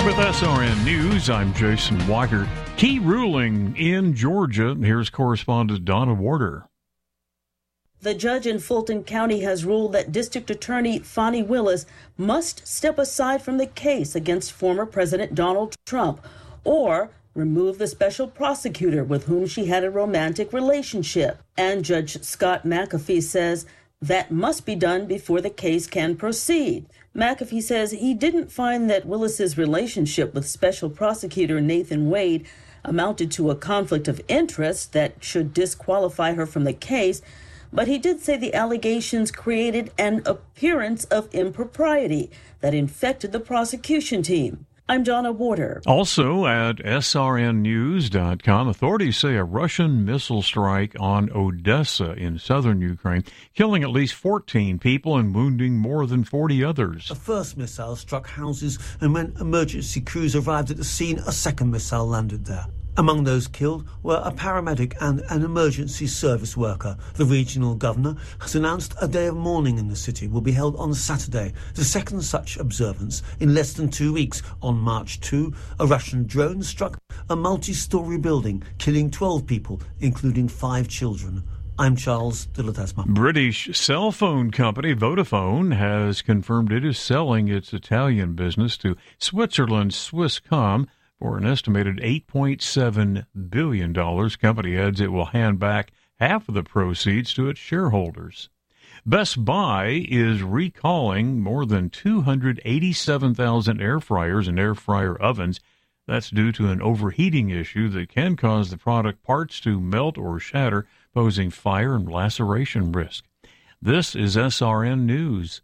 With SRN News, I'm Jason Walker. Key ruling in Georgia. Here's correspondent Donna Warder. The judge in Fulton County has ruled that District Attorney Fani Willis must step aside from the case against former President Donald Trump or remove the special prosecutor with whom she had a romantic relationship. And Judge Scott McAfee says that must be done before the case can proceed. McAfee says he didn't find that Willis's relationship with Special Prosecutor Nathan Wade amounted to a conflict of interest that should disqualify her from the case, but he did say the allegations created an appearance of impropriety that infected the prosecution team. I'm Donna Warder. Also at srnnews.com, authorities say a Russian missile strike on Odessa in southern Ukraine, killing at least 14 people and wounding more than 40 others. The first missile struck houses, and when emergency crews arrived at the scene, a second missile landed there. Among those killed were a paramedic and an emergency service worker. The regional governor has announced a day of mourning in the city will be held on Saturday, the second such observance in less than 2 weeks. On March 2, a Russian drone struck a multi-story building, killing 12 people, including 5 children. I'm Charles de Ledesma. British cell phone company Vodafone has confirmed it is selling its Italian business to Switzerland's Swisscom for an estimated $8.7 billion. Company adds it will hand back half of the proceeds to its shareholders. Best Buy is recalling more than 287,000 air fryers and air fryer ovens. That's due to an overheating issue that can cause the product parts to melt or shatter, posing fire and laceration risk. This is SRN News.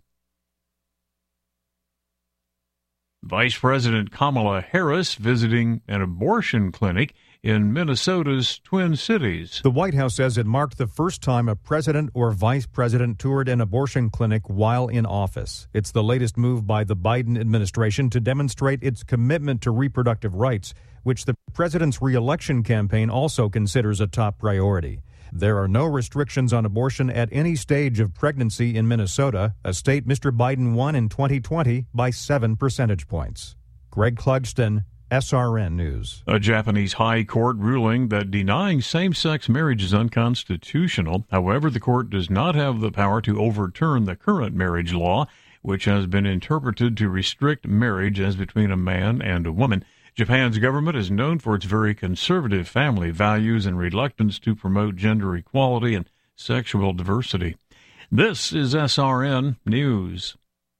Vice President Kamala Harris visiting an abortion clinic in Minnesota's Twin Cities. The White House says it marked the first time a president or vice president toured an abortion clinic while in office. It's the latest move by the Biden administration to demonstrate its commitment to reproductive rights, which the president's re-election campaign also considers a top priority. There are no restrictions on abortion at any stage of pregnancy in Minnesota, a state Mr. Biden won in 2020 by 7 percentage points. Greg Clugston, SRN News. A Japanese high court ruling that denying same-sex marriage is unconstitutional. However, the court does not have the power to overturn the current marriage law, which has been interpreted to restrict marriage as between a man and a woman. Japan's government is known for its very conservative family values and reluctance to promote gender equality and sexual diversity. This is SRN News.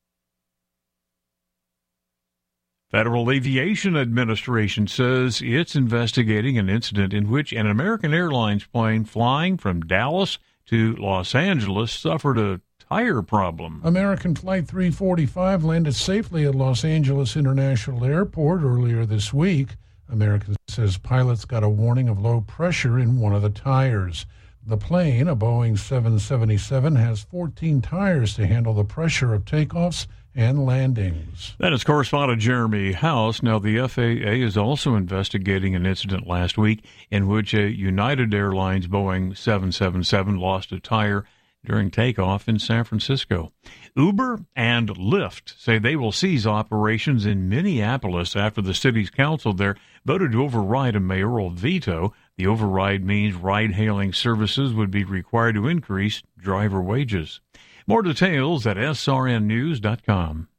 Federal Aviation Administration says it's investigating an incident in which an American Airlines plane flying from Dallas to Los Angeles suffered a tire problem. American Flight 345 landed safely at Los Angeles International Airport earlier this week. American says pilots got a warning of low pressure in one of the tires. The plane, a Boeing 777, has 14 tires to handle the pressure of takeoffs and landings. That is correspondent Jeremy House. Now, the FAA is also investigating an incident last week in which a United Airlines Boeing 777 lost a tire during takeoff in San Francisco. Uber and Lyft say they will cease operations in Minneapolis after the city's council there voted to override a mayoral veto. The override means ride-hailing services would be required to increase driver wages. More details at srnnews.com.